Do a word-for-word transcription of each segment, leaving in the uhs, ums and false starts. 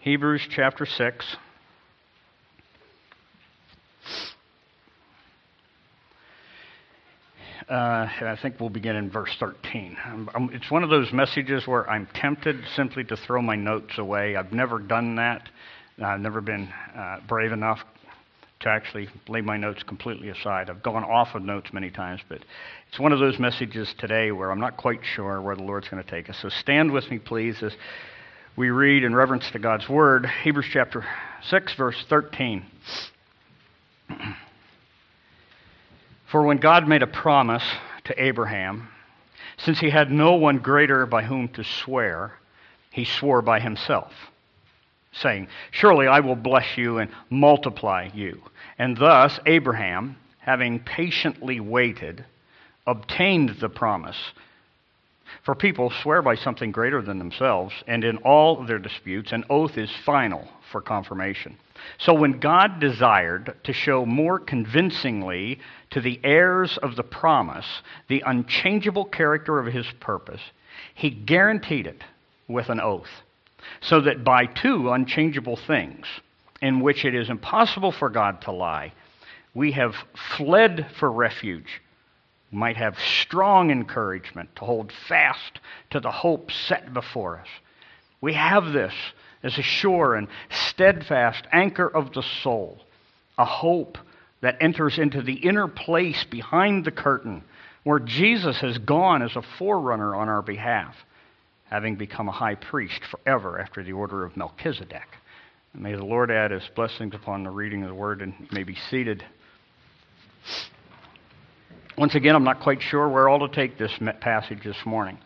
Hebrews chapter six. Uh, I think we'll begin in verse thirteen. Um, um, it's one of those messages where I'm tempted simply to throw my notes away. I've never done that. I've never been uh, brave enough to actually lay my notes completely aside. I've gone off of notes many times, but it's one of those messages today where I'm not quite sure where the Lord's going to take us. So stand with me, please, as we read in reverence to God's Word, Hebrews chapter six, verse thirteen. For when God made a promise to Abraham, since he had no one greater by whom to swear, he swore by himself, saying, "Surely I will bless you and multiply you." And thus Abraham, having patiently waited, obtained the promise. For people swear by something greater than themselves, and in all their disputes, an oath is final for confirmation. So when God desired to show more convincingly to the heirs of the promise the unchangeable character of his purpose, he guaranteed it with an oath, so that by two unchangeable things, in which it is impossible for God to lie, we have fled for refuge, might have strong encouragement to hold fast to the hope set before us. We have this as a sure and steadfast anchor of the soul, a hope that enters into the inner place behind the curtain, where Jesus has gone as a forerunner on our behalf, having become a high priest forever after the order of Melchizedek. And may the Lord add his blessings upon the reading of the word, and you may be seated. Once again, I'm not quite sure where all to take this passage this morning.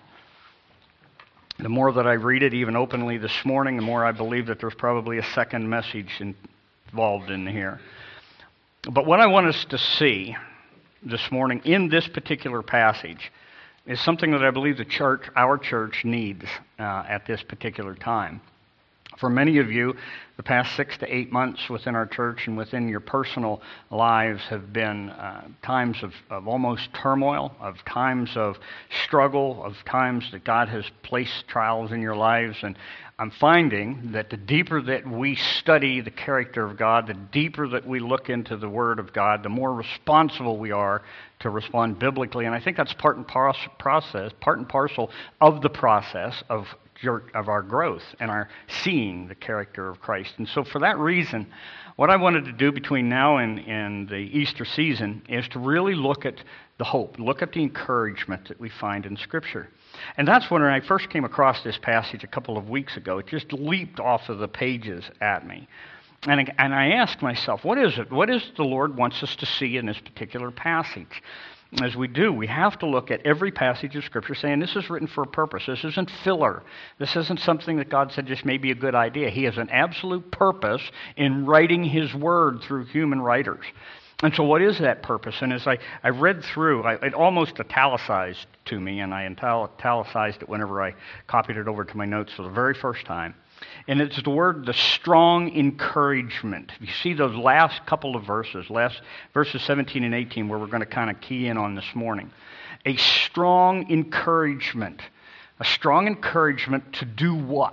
The more that I read it, even openly this morning, the more I believe that there's probably a second message involved in here. But what I want us to see this morning in this particular passage is something that I believe the church, our church, needs uh, at this particular time. For many of you, the past six to eight months within our church and within your personal lives have been uh, times of, of almost turmoil, of times of struggle, of times that God has placed trials in your lives. And I'm finding that the deeper that we study the character of God, the deeper that we look into the Word of God, the more responsible we are to respond biblically. And I think that's part and par- process, part and parcel of the process of of our growth and our seeing the character of Christ. And so for that reason, what I wanted to do between now and, and the Easter season is to really look at the hope, look at the encouragement that we find in Scripture. And that's when I first came across this passage a couple of weeks ago. It just leaped off of the pages at me. And, and I asked myself, what is it? What is the Lord wants us to see in this particular passage? As we do, we have to look at every passage of Scripture saying this is written for a purpose. This isn't filler. This isn't something that God said just may be a good idea. He has an absolute purpose in writing His Word through human writers. And so what is that purpose? And as I, I read through, I, it almost italicized to me, and I italicized it whenever I copied it over to my notes for the very first time. And it's the word, the strong encouragement. You see those last couple of verses, last verses seventeen and eighteen, where we're going to kind of key in on this morning. A strong encouragement. A strong encouragement to do what?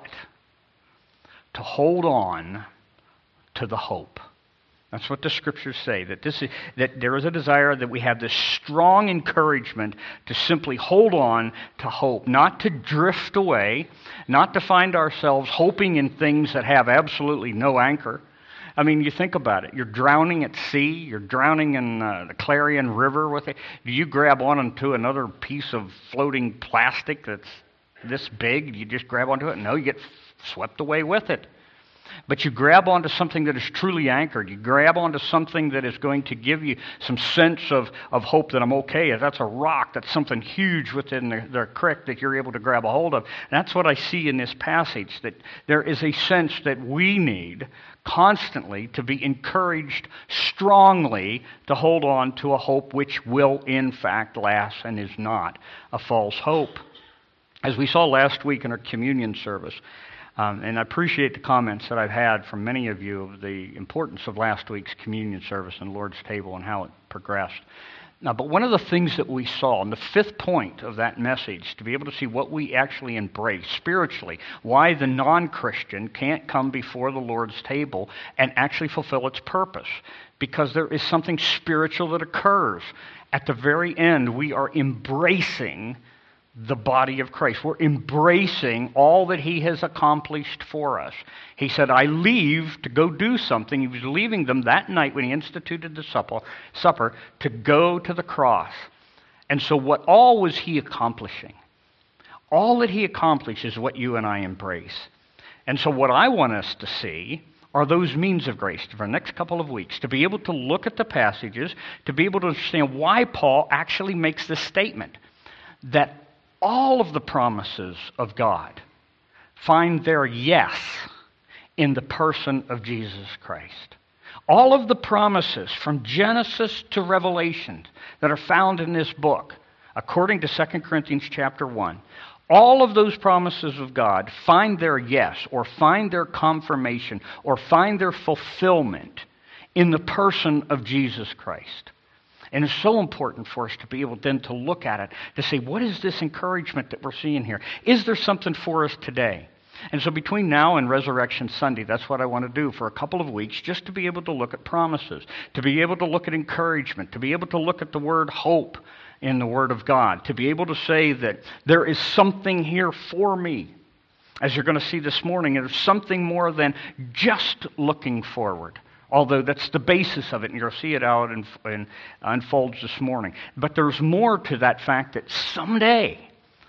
To hold on to the hope. That's what the Scriptures say, that this is, that there is a desire that we have this strong encouragement to simply hold on to hope, not to drift away, not to find ourselves hoping in things that have absolutely no anchor. I mean, you think about it. You're drowning at sea. You're drowning in uh, the Clarion River with it. Do you grab onto another piece of floating plastic that's this big? Do you just grab onto it? No, you get swept away with it. But you grab onto something that is truly anchored. You grab onto something that is going to give you some sense of, of hope that I'm okay. If that's a rock, that's something huge within the, the creek that you're able to grab a hold of. And that's what I see in this passage, that there is a sense that we need constantly to be encouraged strongly to hold on to a hope which will in fact last and is not a false hope. As we saw last week in our communion service, Um, and I appreciate the comments that I've had from many of you of the importance of last week's communion service and Lord's table and how it progressed. Now, but one of the things that we saw, and the fifth point of that message, to be able to see what we actually embrace spiritually, why the non-Christian can't come before the Lord's table and actually fulfill its purpose. Because there is something spiritual that occurs. At the very end, we are embracing the body of Christ. We're embracing all that he has accomplished for us. He said, I leave to go do something. He was leaving them that night when he instituted the supper, supper to go to the cross. And so what all was he accomplishing? All that he accomplished is what you and I embrace. And so what I want us to see are those means of grace for the next couple of weeks, to be able to look at the passages, to be able to understand why Paul actually makes this statement, that all of the promises of God find their yes in the person of Jesus Christ. All of the promises from Genesis to Revelation that are found in this book, according to Second Corinthians chapter one, all of those promises of God find their yes, or find their confirmation, or find their fulfillment in the person of Jesus Christ. And it's so important for us to be able then to look at it, to say, what is this encouragement that we're seeing here? Is there something for us today? And so between now and Resurrection Sunday, that's what I want to do for a couple of weeks, just to be able to look at promises, to be able to look at encouragement, to be able to look at the word hope in the Word of God, to be able to say that there is something here for me. As you're going to see this morning, there's something more than just looking forward. Although that's the basis of it, and you'll see it out and, and unfolds this morning. But there's more to that fact that someday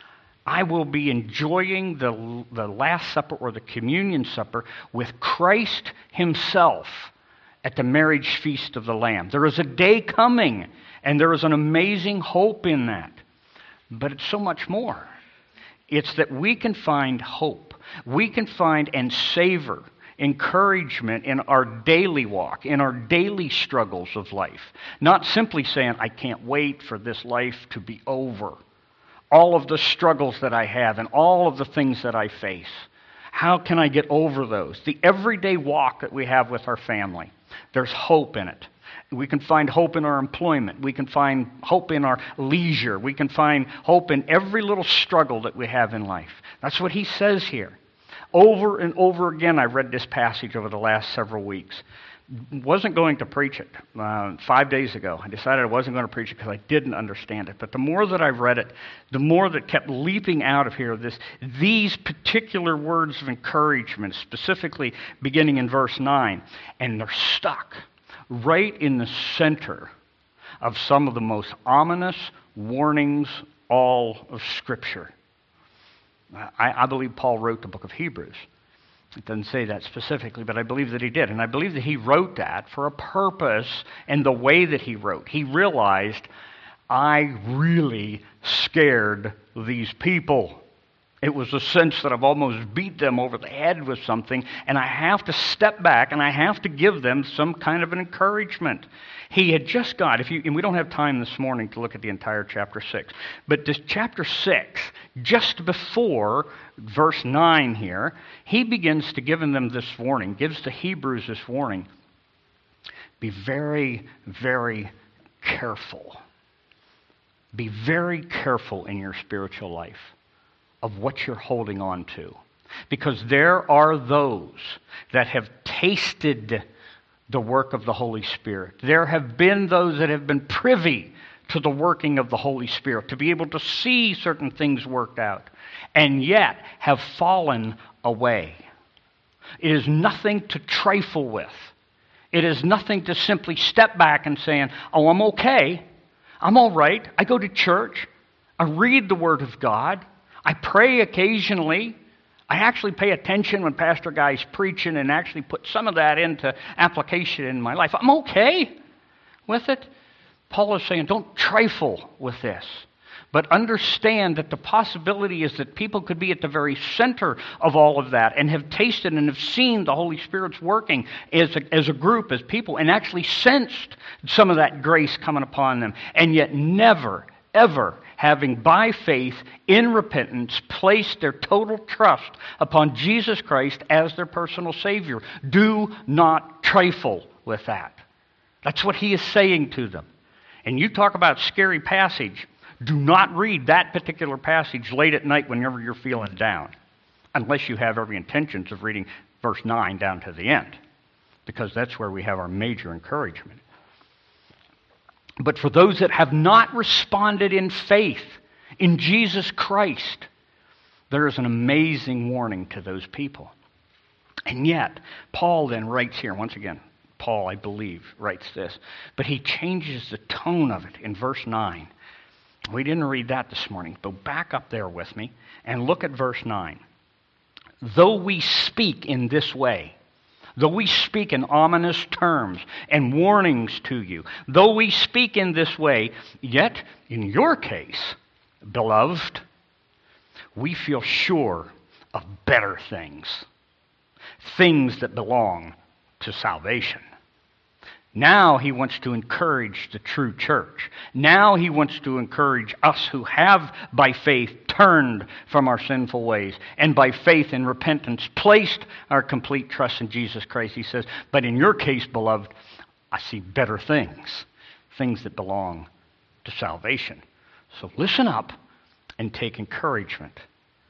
I will be enjoying the, the Last Supper or the Communion Supper with Christ himself at the marriage feast of the Lamb. There is a day coming, and there is an amazing hope in that. But it's so much more. It's that we can find hope. We can find and savor encouragement in our daily walk, in our daily struggles of life. Not simply saying, I can't wait for this life to be over. All of the struggles that I have and all of the things that I face. How can I get over those? The everyday walk that we have with our family. There's hope in it. We can find hope in our employment. We can find hope in our leisure. We can find hope in every little struggle that we have in life. That's what he says here. Over and over again, I read this passage over the last several weeks. Wasn't going to preach it uh, five days ago. I decided I wasn't going to preach it because I didn't understand it. But the more that I read it, the more that kept leaping out of here, this, these particular words of encouragement, specifically beginning in verse nine, and they're stuck right in the center of some of the most ominous warnings all of Scripture. I, I believe Paul wrote the book of Hebrews. It doesn't say that specifically, but I believe that he did. And I believe that he wrote that for a purpose and the way that he wrote. He realized, I really scared these people. It was a sense that I've almost beat them over the head with something, and I have to step back and I have to give them some kind of an encouragement. He had just got, if you, and we don't have time this morning to look at the entire chapter six, but this chapter six, just before verse nine here, he begins to give them this warning, gives the Hebrews this warning. Be very, very careful. Be very careful in your spiritual life of what you're holding on to. Because there are those that have tasted the work of the Holy Spirit. There have been those that have been privy to the working of the Holy Spirit, to be able to see certain things worked out, and yet have fallen away. It is nothing to trifle with. It is nothing to simply step back and saying, oh, I'm okay. I'm all right. I go to church. I read the Word of God. I pray occasionally. I actually pay attention when Pastor Guy's preaching and actually put some of that into application in my life. I'm okay with it. Paul is saying, don't trifle with this, but understand that the possibility is that people could be at the very center of all of that and have tasted and have seen the Holy Spirit's working as a, as a group, as people, and actually sensed some of that grace coming upon them, and yet never, ever having by faith in repentance placed their total trust upon Jesus Christ as their personal Savior. Do not trifle with that. That's what he is saying to them. And you talk about scary passage, do not read that particular passage late at night whenever you're feeling down, unless you have every intentions of reading verse nine down to the end, because that's where we have our major encouragement. But for those that have not responded in faith in Jesus Christ, there is an amazing warning to those people. And yet, Paul then writes here, once again, Paul, I believe, writes this, but he changes the tone of it in verse nine. We didn't read that this morning, but back up there with me and look at verse nine. Though we speak in this way, though we speak in ominous terms and warnings to you, though we speak in this way, yet in your case, beloved, we feel sure of better things, things that belong to salvation. Now he wants to encourage the true church. Now he wants to encourage us who have, by faith, turned from our sinful ways and by faith and repentance placed our complete trust in Jesus Christ. He says, but in your case, beloved, I see better things, things that belong to salvation. So listen up and take encouragement.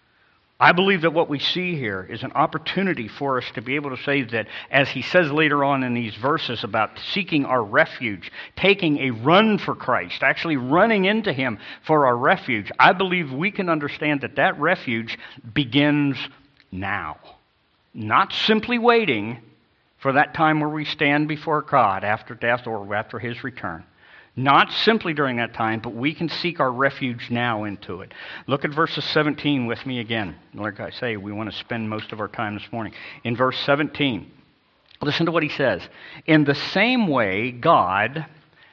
I believe that what we see here is an opportunity for us to be able to say that, as he says later on in these verses about seeking our refuge, taking a run for Christ, actually running into him for our refuge, I believe we can understand that that refuge begins now. Not simply waiting for that time where we stand before God after death or after his return. Not simply during that time, but we can seek our refuge now into it. Look at verses seventeen with me again. Like I say, we want to spend most of our time this morning. In verse seventeen, listen to what he says. In the same way, God,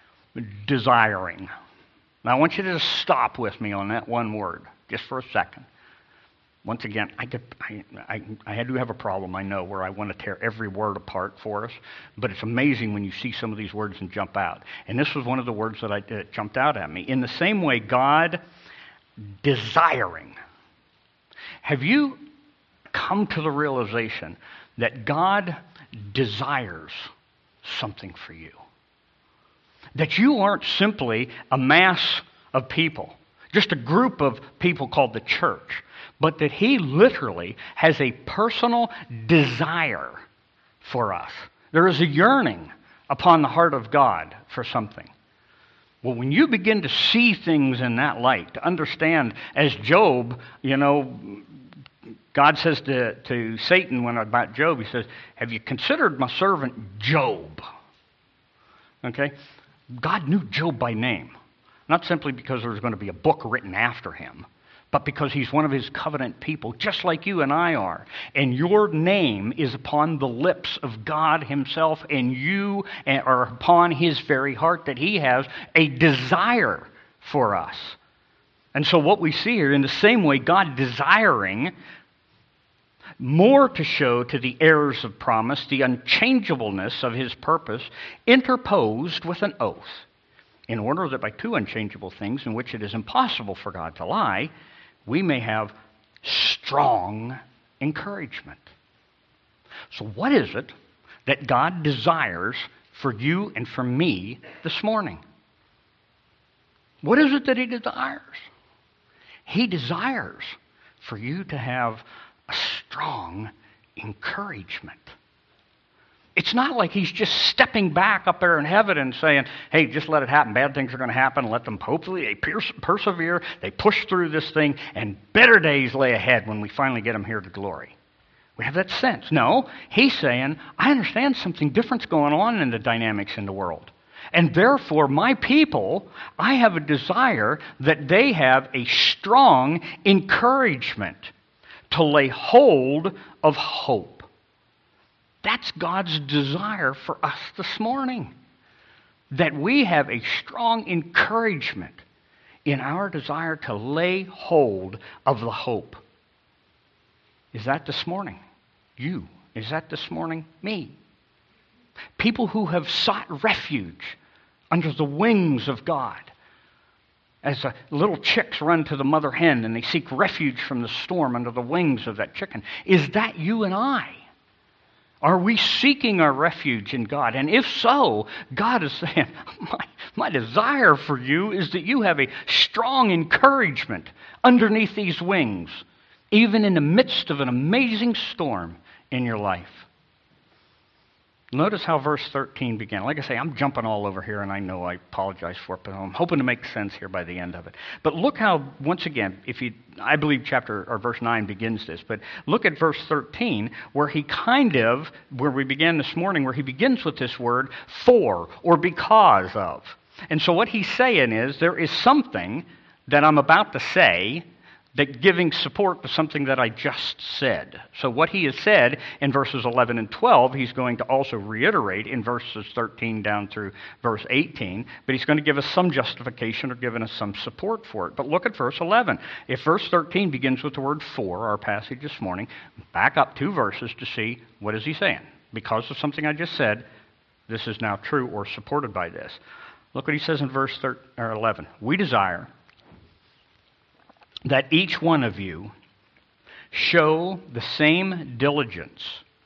desiring. Now I want you to just stop with me on that one word, just for a second. Once again, I, could, I, I, I do have a problem, I know, where I want to tear every word apart for us, but it's amazing when you see some of these words and jump out. And this was one of the words that, I, that jumped out at me. In the same way, God desiring. Have you come to the realization that God desires something for you? That you aren't simply a mass of people, just a group of people called the church, but that he literally has a personal desire for us. There is a yearning upon the heart of God for something. Well, when you begin to see things in that light, to understand, as Job, you know, God says to, to Satan when about Job, he says, have you considered my servant Job? Okay? God knew Job by name. Not simply because there was going to be a book written after him, but because he's one of his covenant people, just like you and I are. And your name is upon the lips of God himself, and you are upon his very heart, that he has a desire for us. And so what we see here, in the same way, God desiring more to show to the heirs of promise the unchangeableness of his purpose, interposed with an oath, in order that by two unchangeable things in which it is impossible for God to lie, we may have strong encouragement. So what is it that God desires for you and for me this morning? What is it that he desires? He desires for you to have a strong encouragement. It's not like he's just stepping back up there in heaven and saying, hey, just let it happen. Bad things are going to happen. Let them hopefully they perse- persevere. They push through this thing, and better days lay ahead when we finally get them here to glory. We have that sense. No, he's saying, I understand something different's going on in the dynamics in the world. And therefore, my people, I have a desire that they have a strong encouragement to lay hold of hope. That's God's desire for us this morning. That we have a strong encouragement in our desire to lay hold of the hope. Is that this morning? You. Is that this morning? Me. People who have sought refuge under the wings of God. As the little chicks run to the mother hen and they seek refuge from the storm under the wings of that chicken. Is that you and I? Are we seeking our refuge in God? And if so, God is saying, my, my desire for you is that you have a strong encouragement underneath these wings, even in the midst of an amazing storm in your life. Notice how verse thirteen began. Like I say, I'm jumping all over here, and I know I apologize for it, but I'm hoping to make sense here by the end of it. But look how, once again, if you, I believe chapter or verse nine begins this, but look at verse thirteen, where he kind of, where we began this morning, where he begins with this word for or because of. And so what he's saying is there is something that I'm about to say that giving support to something that I just said. So what he has said in verses eleven and twelve, he's going to also reiterate in verses thirteen down through verse eighteen, but he's going to give us some justification or giving us some support for it. But look at verse eleven. If verse thirteen begins with the word for, our passage this morning, back up two verses to see what is he saying. Because of something I just said, this is now true or supported by this. Look what he says in verse thirteen, or eleven. We desire that each one of you show the same diligence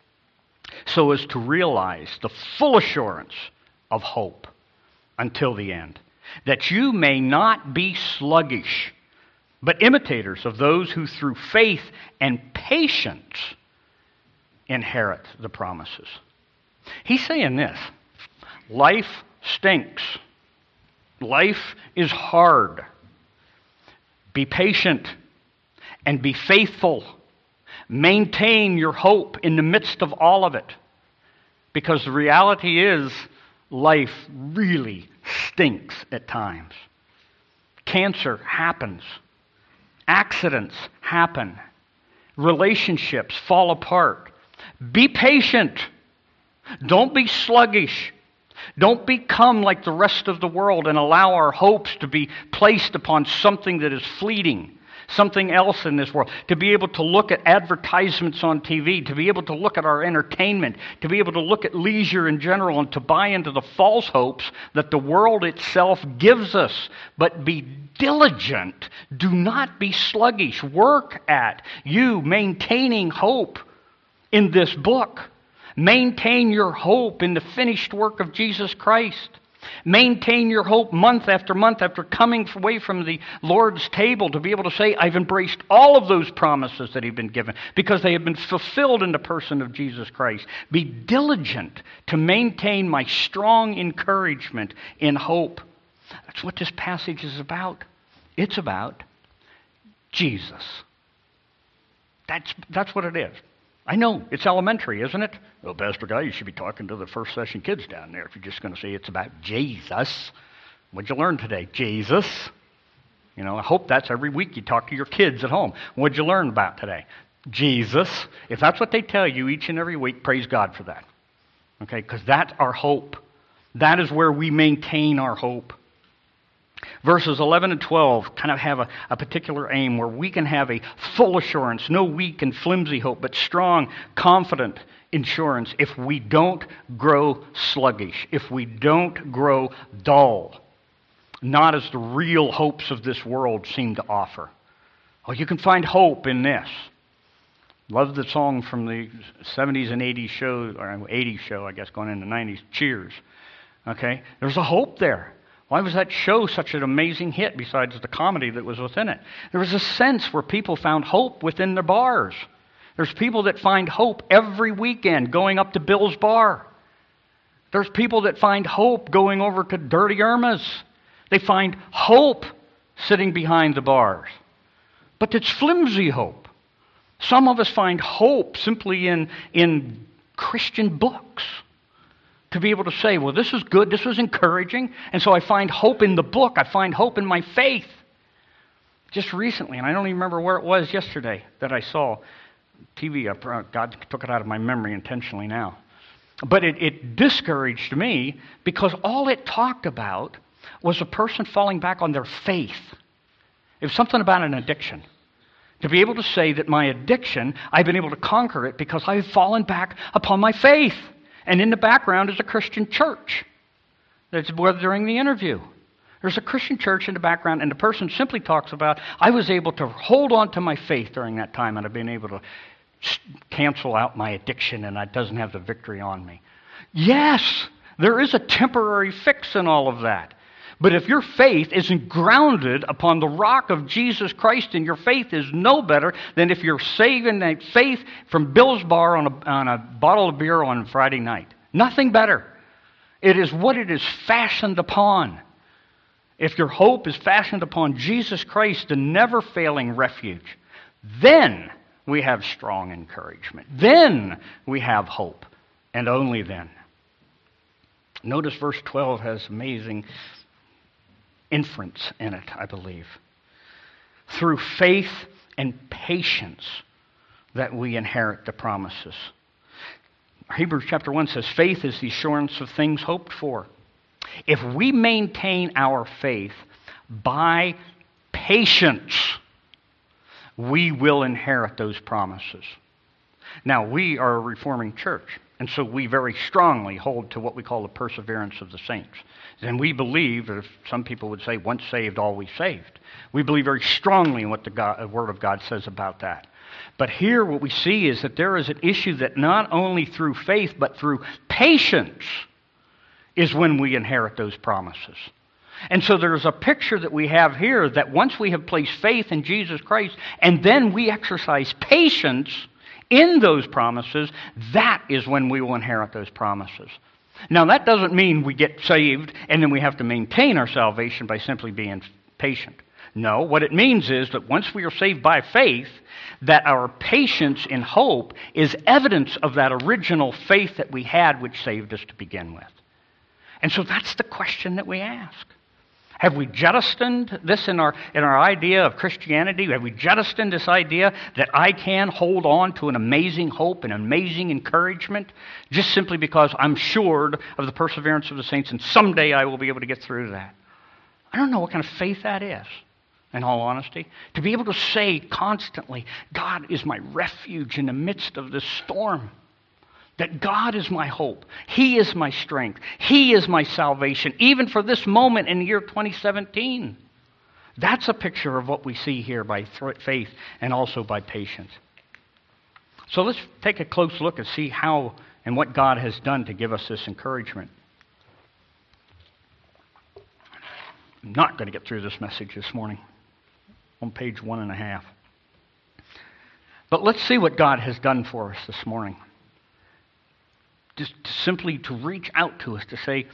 so as to realize the full assurance of hope until the end, that you may not be sluggish, but imitators of those who through faith and patience inherit the promises. He's saying this: life stinks. Life is hard. Be patient and be faithful. Maintain your hope in the midst of all of it. Because the reality is, life really stinks at times. Cancer happens. Accidents happen. Relationships fall apart. Be patient. Don't be sluggish. Don't become like the rest of the world and allow our hopes to be placed upon something that is fleeting, something else in this world. To be able to look at advertisements on T V, to be able to look at our entertainment, to be able to look at leisure in general and to buy into the false hopes that the world itself gives us. But be diligent. Do not be sluggish. Work at you maintaining hope in this book. Maintain your hope in the finished work of Jesus Christ. Maintain your hope month after month after coming away from the Lord's table to be able to say, I've embraced all of those promises that have been given because they have been fulfilled in the person of Jesus Christ. Be diligent to maintain my strong encouragement in hope. That's what this passage is about. It's about Jesus. That's, that's what it is. I know, it's elementary, isn't it? Well, Pastor Guy, you should be talking to the first session kids down there if you're just going to say it's about Jesus. What'd you learn today? Jesus. You know, I hope that's every week you talk to your kids at home. What'd you learn about today? Jesus. If that's what they tell you each and every week, praise God for that. Okay, because that's our hope. That is where we maintain our hope. Verses eleven and twelve kind of have a, a particular aim where we can have a full assurance, no weak and flimsy hope, but strong, confident assurance if we don't grow sluggish, if we don't grow dull, not as the real hopes of this world seem to offer. Oh, you can find hope in this. Love the song from the seventies and eighties show, or eighties show, I guess, going into the nineties, Cheers. Okay? There's a hope there. Why was that show such an amazing hit besides the comedy that was within it? There was a sense where people found hope within their bars. There's people that find hope every weekend going up to Bill's Bar. There's people that find hope going over to Dirty Irma's. They find hope sitting behind the bars. But it's flimsy hope. Some of us find hope simply in, in Christian books. To be able to say, well, this is good, this was encouraging, and so I find hope in the book, I find hope in my faith. Just recently, and I don't even remember where it was yesterday that I saw T V, God took it out of my memory intentionally now. But it, it discouraged me because all it talked about was a person falling back on their faith. It was something about an addiction. To be able to say that my addiction, I've been able to conquer it because I've fallen back upon my faith. And in the background is a Christian church that's during the interview. There's a Christian church in the background, and the person simply talks about, I was able to hold on to my faith during that time, and I've been able to cancel out my addiction and it doesn't have the victory on me. Yes, there is a temporary fix in all of that. But if your faith isn't grounded upon the rock of Jesus Christ, and your faith is no better than if you're saving that faith from Bill's Bar on a, on a bottle of beer on Friday night. Nothing better. It is what it is fashioned upon. If your hope is fashioned upon Jesus Christ, the never-failing refuge, then we have strong encouragement. Then we have hope, and only then. Notice verse twelve has amazing inference in it, I believe. Through faith and patience that we inherit the promises. Hebrews chapter one says, faith is the assurance of things hoped for. If we maintain our faith by patience, we will inherit those promises. Now, we are a reforming church, and so we very strongly hold to what we call the perseverance of the saints. And we believe, or some people would say, once saved, always saved. We believe very strongly in what the God, Word of God says about that. But here what we see is that there is an issue that not only through faith, but through patience is when we inherit those promises. And so there's a picture that we have here that once we have placed faith in Jesus Christ, and then we exercise patience in those promises, that is when we will inherit those promises. Now, that doesn't mean we get saved and then we have to maintain our salvation by simply being patient. No, what it means is that once we are saved by faith, that our patience in hope is evidence of that original faith that we had which saved us to begin with. And so that's the question that we ask. Have we jettisoned this in our in our idea of Christianity? Have we jettisoned this idea that I can hold on to an amazing hope, an amazing encouragement, just simply because I'm assured of the perseverance of the saints and someday I will be able to get through that? I don't know what kind of faith that is, in all honesty. To be able to say constantly, God is my refuge in the midst of this storm. That God is my hope. He is my strength. He is my salvation, even for this moment in the year twenty seventeen. That's a picture of what we see here by faith and also by patience. So let's take a close look and see how and what God has done to give us this encouragement. I'm not going to get through this message this morning. On page one and a half. But let's see what God has done for us this morning. Just simply to reach out to us to say,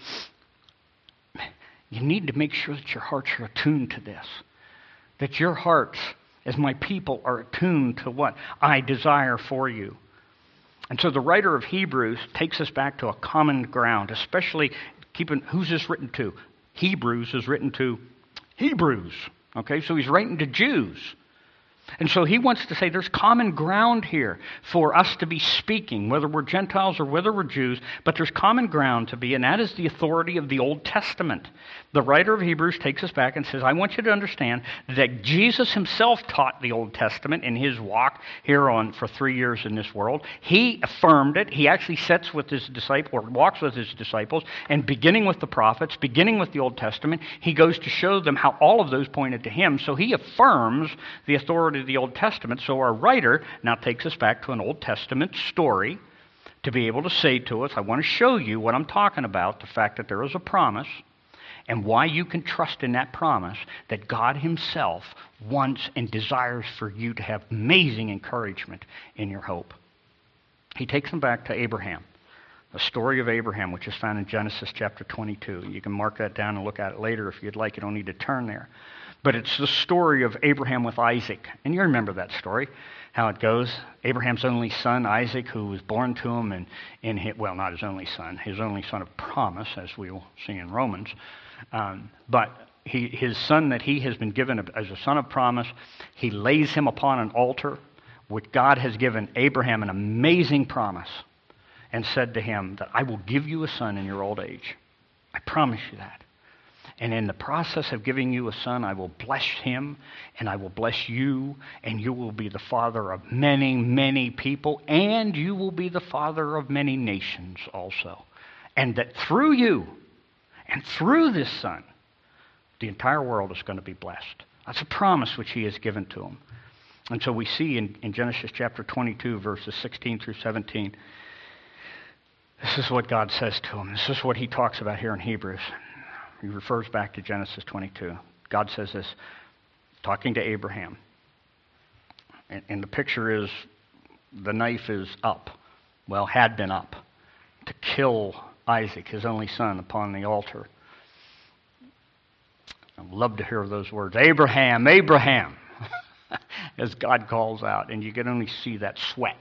you need to make sure that your hearts are attuned to this. That your hearts, as my people, are attuned to what I desire for you. And so the writer of Hebrews takes us back to a common ground, especially keeping, who's this written to? Hebrews is written to Hebrews. Okay, so he's writing to Jews. And so he wants to say there's common ground here for us to be speaking, whether we're Gentiles or whether we're Jews, but there's common ground to be, and that is the authority of the Old Testament. The writer of Hebrews takes us back and says, I want you to understand that Jesus himself taught the Old Testament in his walk here on for three years in this world. He affirmed it. He actually sits with his disciples, or walks with his disciples, and beginning with the prophets, beginning with the Old Testament, he goes to show them how all of those pointed to him. So he affirms the authority of the Old Testament. So our writer now takes us back to an Old Testament story to be able to say to us, I want to show you what I'm talking about, the fact that there is a promise, and why you can trust in that promise that God himself wants and desires for you to have amazing encouragement in your hope. He takes them back to Abraham, the story of Abraham, which is found in Genesis chapter twenty-two. You can mark that down and look at it later if you'd like. You don't need to turn there. But it's the story of Abraham with Isaac. And you remember that story, how it goes. Abraham's only son, Isaac, who was born to him, and in his, well, not his only son, his only son of promise, as we will see in Romans. Um, but he, his son that he has been given as a son of promise, he lays him upon an altar, which God has given Abraham an amazing promise, and said to him that I will give you a son in your old age. I promise you that. And in the process of giving you a son, I will bless him, and I will bless you, and you will be the father of many, many people, and you will be the father of many nations also. And that through you, and through this son, the entire world is going to be blessed. That's a promise which he has given to him. And so we see in, in Genesis chapter twenty-two, verses sixteen through seventeen, this is what God says to him. This is what he talks about here in Hebrews. He refers back to Genesis twenty-two. God says this, talking to Abraham. And, and the picture is, the knife is up, well, had been up, to kill Isaac, his only son, upon the altar. I'd love to hear those words, Abraham, Abraham, as God calls out. And you can only see that sweat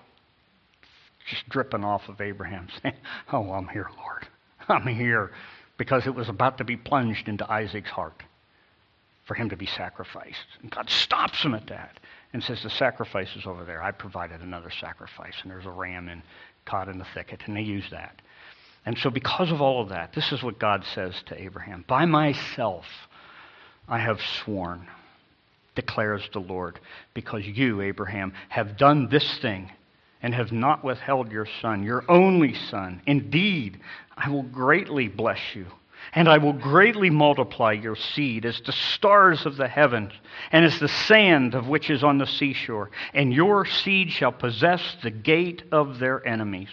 just dripping off of Abraham, saying, oh, I'm here, Lord. I'm here. Because it was about to be plunged into Isaac's heart for him to be sacrificed. And God stops him at that and says, the sacrifice is over there. I provided another sacrifice. And there's a ram in, caught in the thicket. And they use that. And so because of all of that, this is what God says to Abraham. By myself I have sworn, declares the Lord, because you, Abraham, have done this thing and have not withheld your son, your only son. Indeed, I will greatly bless you, and I will greatly multiply your seed as the stars of the heavens, and as the sand of which is on the seashore. And your seed shall possess the gate of their enemies.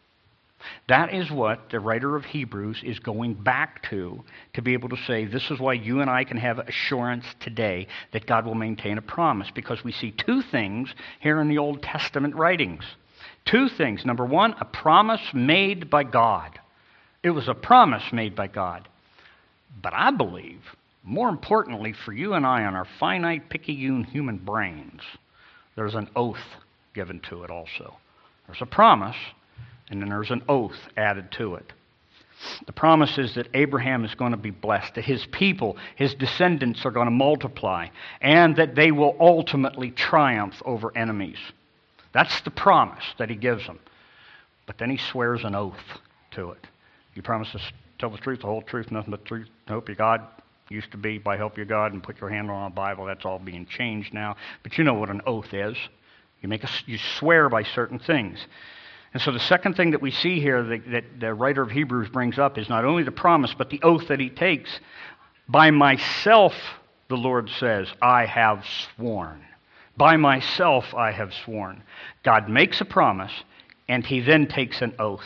That is what the writer of Hebrews is going back to, to be able to say, this is why you and I can have assurance today that God will maintain a promise, because we see two things here in the Old Testament writings. Two things. Number one, a promise made by God. It was a promise made by God. But I believe, more importantly for you and I on our finite, picayune human brains, there's an oath given to it also. There's a promise, and then there's an oath added to it. The promise is that Abraham is going to be blessed, that his people, his descendants are going to multiply, and that they will ultimately triumph over enemies. That's the promise that he gives them. But then he swears an oath to it. You promise to tell the truth, the whole truth, nothing but the truth. Help you God. Used to be by help you God, and put your hand on a Bible. That's all being changed now. But you know what an oath is. You make a, you swear by certain things. And so the second thing that we see here that, that the writer of Hebrews brings up is not only the promise, but the oath that he takes. By myself, the Lord says, I have sworn. By myself I have sworn. God makes a promise, and he then takes an oath.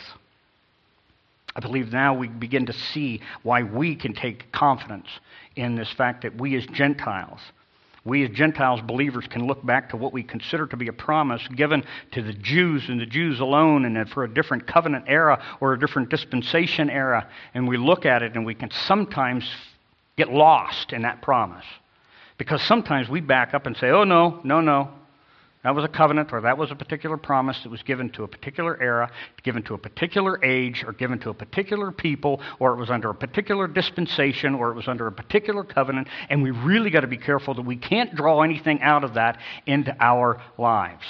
I believe now we begin to see why we can take confidence in this fact that we as Gentiles, we as Gentiles believers can look back to what we consider to be a promise given to the Jews and the Jews alone, and then for a different covenant era or a different dispensation era, and we look at it and we can sometimes get lost in that promise. Because sometimes we back up and say, oh, no, no, no. That was a covenant, or that was a particular promise that was given to a particular era, given to a particular age, or given to a particular people, or it was under a particular dispensation, or it was under a particular covenant, and we really got to be careful that we can't draw anything out of that into our lives.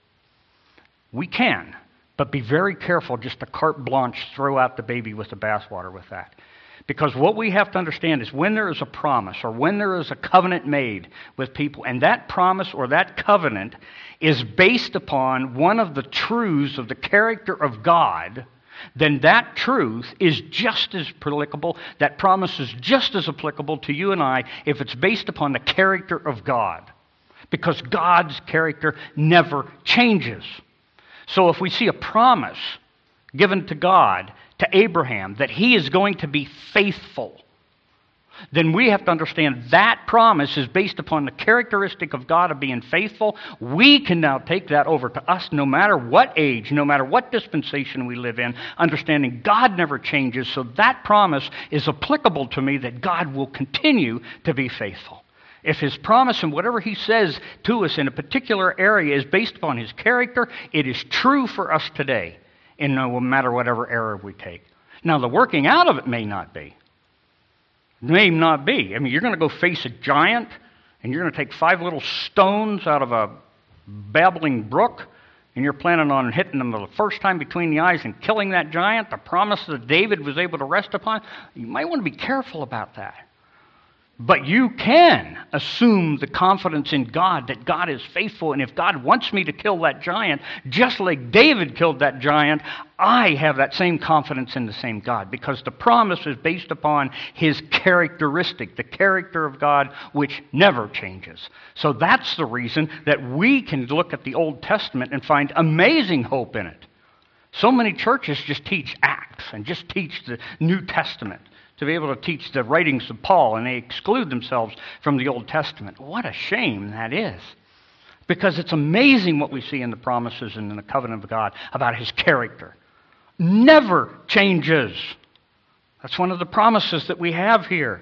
We can, but be very careful just to carte blanche, throw out the baby with the bathwater with that. Because what we have to understand is when there is a promise or when there is a covenant made with people, and that promise or that covenant is based upon one of the truths of the character of God, then that truth is just as applicable, that promise is just as applicable to you and I if it's based upon the character of God. Because God's character never changes. So if we see a promise given to God, to Abraham, that he is going to be faithful, then we have to understand that promise is based upon the characteristic of God of being faithful. We can now take that over to us no matter what age, no matter what dispensation we live in, understanding God never changes, so that promise is applicable to me that God will continue to be faithful. If his promise and whatever he says to us in a particular area is based upon his character, it is true for us today, in no matter whatever era we take. Now, the working out of it may not be. May not be. I mean, you're going to go face a giant, and you're going to take five little stones out of a babbling brook, and you're planning on hitting them the first time between the eyes and killing that giant, the promise that David was able to rest upon. You might want to be careful about that. But you can assume the confidence in God that God is faithful, and if God wants me to kill that giant, just like David killed that giant, I have that same confidence in the same God, because the promise is based upon his characteristic, the character of God, which never changes. So that's the reason that we can look at the Old Testament and find amazing hope in it. So many churches just teach Acts and just teach the New Testament, to be able to teach the writings of Paul, and they exclude themselves from the Old Testament. What a shame that is. Because it's amazing what we see in the promises and in the covenant of God about his character. Never changes. That's one of the promises that we have here.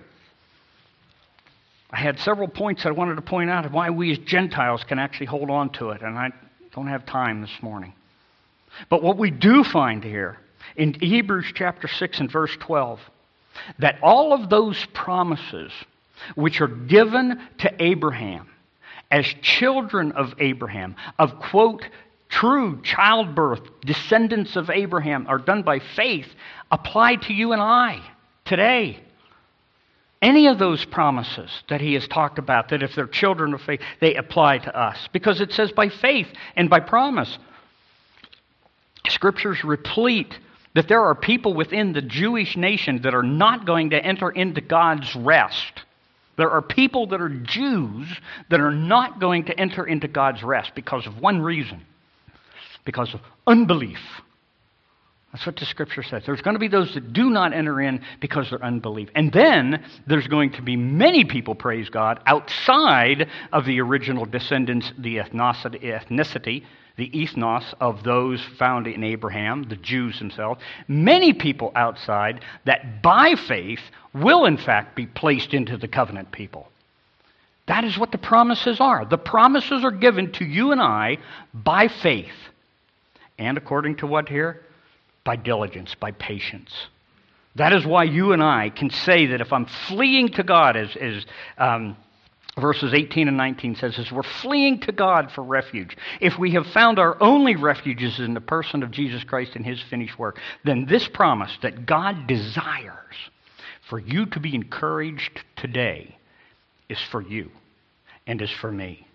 I had several points I wanted to point out of why we as Gentiles can actually hold on to it, and I don't have time this morning. But what we do find here in Hebrews chapter six and verse twelve, that all of those promises which are given to Abraham as children of Abraham, of, quote, true childbirth, descendants of Abraham, are done by faith, apply to you and I today. Any of those promises that he has talked about, that if they're children of faith, they apply to us. Because it says by faith and by promise. Scripture's replete that there are people within the Jewish nation that are not going to enter into God's rest. There are people that are Jews that are not going to enter into God's rest because of one reason. Because of unbelief. That's what the Scripture says. There's going to be those that do not enter in because of unbelief. And then there's going to be many people, praise God, outside of the original descendants, the ethnicity, the ethnos of those found in Abraham, the Jews themselves, many people outside that by faith will in fact be placed into the covenant people. That is what the promises are. The promises are given to you and I by faith. And according to what here? By diligence, by patience. That is why you and I can say that if I'm fleeing to God, as, as um, verses eighteen and nineteen says, as we're fleeing to God for refuge, if we have found our only refuges in the person of Jesus Christ and his finished work, then this promise that God desires for you to be encouraged today is for you and is for me.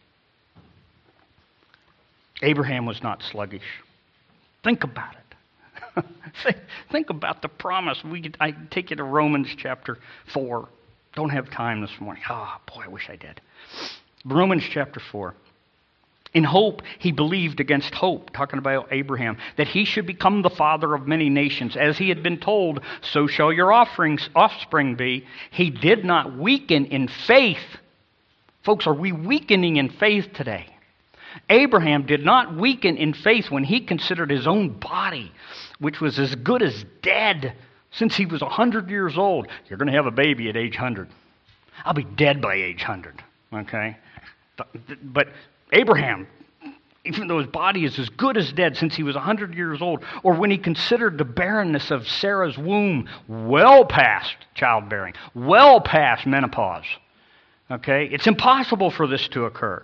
Abraham was not sluggish. Think about it. think, think about the promise. We could, I take you to Romans chapter four. Don't have time this morning. Oh, boy, I wish I did. Romans chapter four. In hope, he believed against hope, talking about Abraham, that he should become the father of many nations. As he had been told, so shall your offerings, offspring be. He did not weaken in faith. Folks, are we weakening in faith today? Abraham did not weaken in faith when he considered his own body, which was as good as dead since he was one hundred years old. You're going to have a baby at age one hundred. I'll be dead by age one hundred, okay? But Abraham, even though his body is as good as dead since he was one hundred years old, or when he considered the barrenness of Sarah's womb, well past childbearing, well past menopause, okay? It's impossible for this to occur.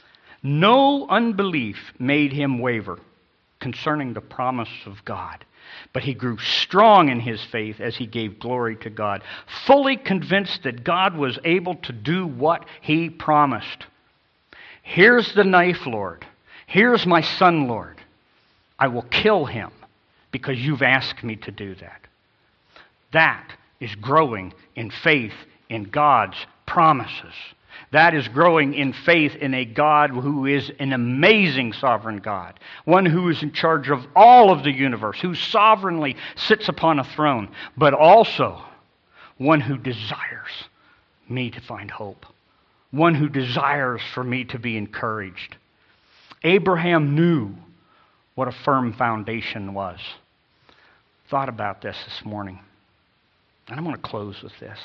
No unbelief made him waver concerning the promise of God, but he grew strong in his faith as he gave glory to God, fully convinced that God was able to do what he promised. Here's the knife, Lord. Here's my son, Lord. I will kill him because you've asked me to do that. That is growing in faith in God's promises. That is growing in faith in a God who is an amazing sovereign God, one who is in charge of all of the universe, who sovereignly sits upon a throne, but also one who desires me to find hope, one who desires for me to be encouraged. Abraham knew what a firm foundation was. Thought about this this morning, and I'm going to close with this,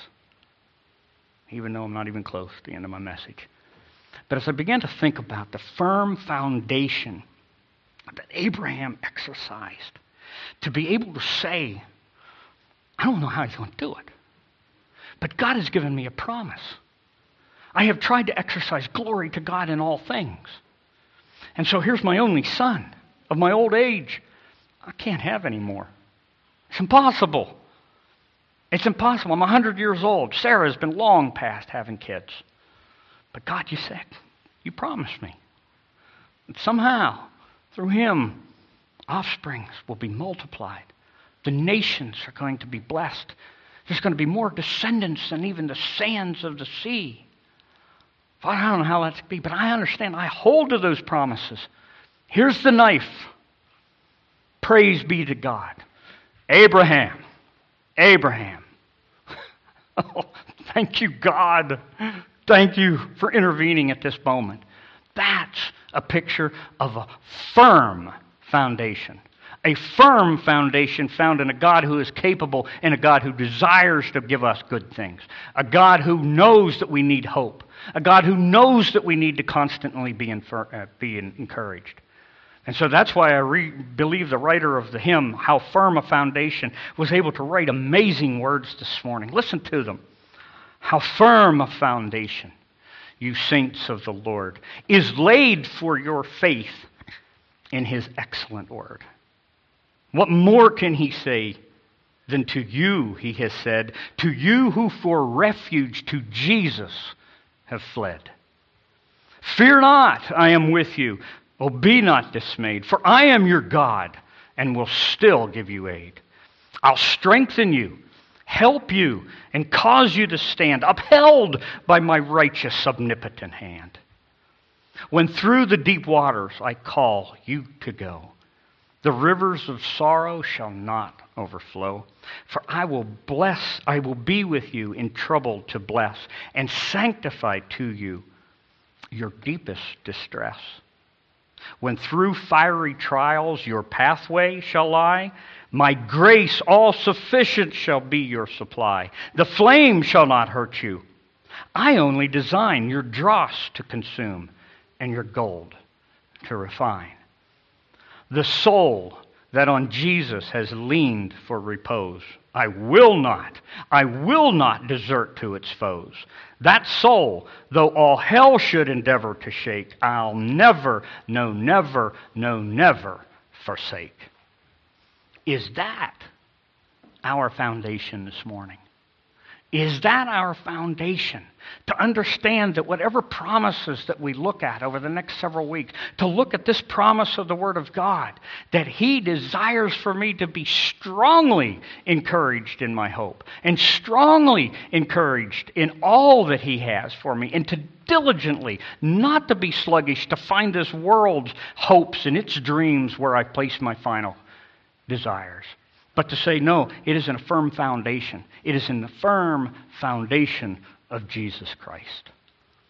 even though I'm not even close to the end of my message. But as I began to think about the firm foundation that Abraham exercised, to be able to say, I don't know how he's going to do it, but God has given me a promise. I have tried to exercise glory to God in all things. And so here's my only son of my old age. I can't have any more. It's impossible. It's impossible. I'm one hundred years old. Sarah has been long past having kids. But God, you said, you promised me that somehow, through him, offsprings will be multiplied. The nations are going to be blessed. There's going to be more descendants than even the sands of the sea. Father, I don't know how that's to be, but I understand. I hold to those promises. Here's the knife. Praise be to God. Abraham. Abraham. Oh, thank you, God. Thank you for intervening at this moment. That's a picture of a firm foundation. A firm foundation found in a God who is capable and a God who desires to give us good things. A God who knows that we need hope. A God who knows that we need to constantly be, infer- uh, be encouraged. And so that's why I re- believe the writer of the hymn, How Firm a Foundation, was able to write amazing words this morning. Listen to them. How firm a foundation, you saints of the Lord, is laid for your faith in his excellent word. What more can he say than to you, he has said, to you who for refuge to Jesus have fled? Fear not, I am with you. Oh, be not dismayed, for I am your God and will still give you aid. I'll strengthen you, help you, and cause you to stand, upheld by my righteous, omnipotent hand. When through the deep waters I call you to go, the rivers of sorrow shall not overflow. For I will bless, I will be with you in trouble to bless, and sanctify to you your deepest distress. When through fiery trials your pathway shall lie, my grace all sufficient shall be your supply. The flame shall not hurt you. I only design your dross to consume and your gold to refine. The soul that on Jesus has leaned for repose, I will not, I will not desert to its foes. That soul, though all hell should endeavor to shake, I'll never, no, never, no, never forsake. Is that our foundation this morning? Is that our foundation? To understand that whatever promises that we look at over the next several weeks, to look at this promise of the Word of God, that he desires for me to be strongly encouraged in my hope, and strongly encouraged in all that he has for me, and to diligently, not to be sluggish, to find this world's hopes and its dreams where I place my final desires. But to say, no, it is in a firm foundation. It is in the firm foundation of Jesus Christ.